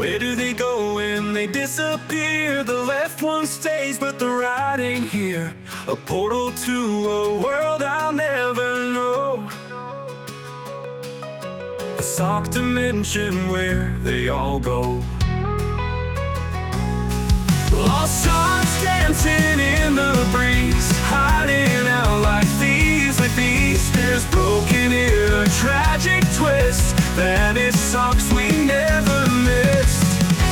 Where do they go when they disappear? The left one stays, but the right ain't here. A portal to a world I'll never know. A sock dimension where they all go. Lost socks dancing in the breeze, hiding out like thieves with these stairs broken in a tragic twist. Vanished socks we never missed.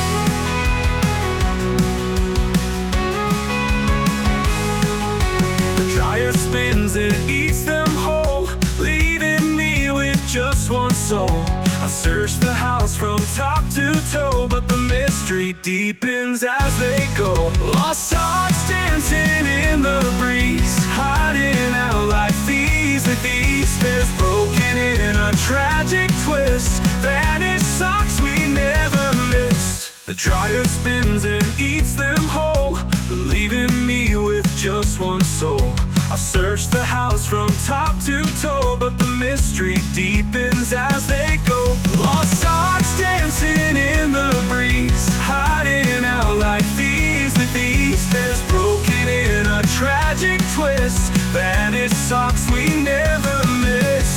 The dryer spins and eats them whole, leaving me with just one soul. I search the house from top to toe, but the mystery deepens as they go. Lost socks dancing in the breeze, hiding out like thieves with these stairs broken in a tragic twist. Vanished socks we never missed. The dryer spins and eats them whole, leaving me with just one soul. I've searched the house from top to toe, but the mystery deepens as they go. Lost socks dancing in the breeze, hiding out like thieves with these stairs broken in a tragic twist. Vanished socks we never missed.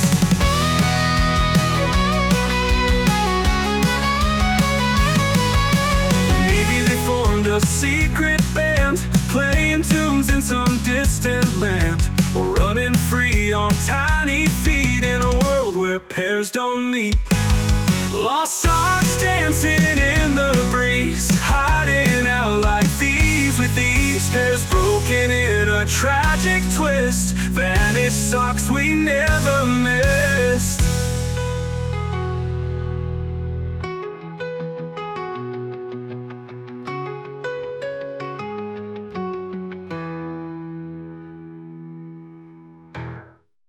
Maybe they formed a secret band, playing tunes in some distant land, or running free on tiny feet in a world where pairs don't meet. Lost socks dancing in the breeze, hiding out like thieves with these pairs broken in a tragic twist. Vanished socks we never missed.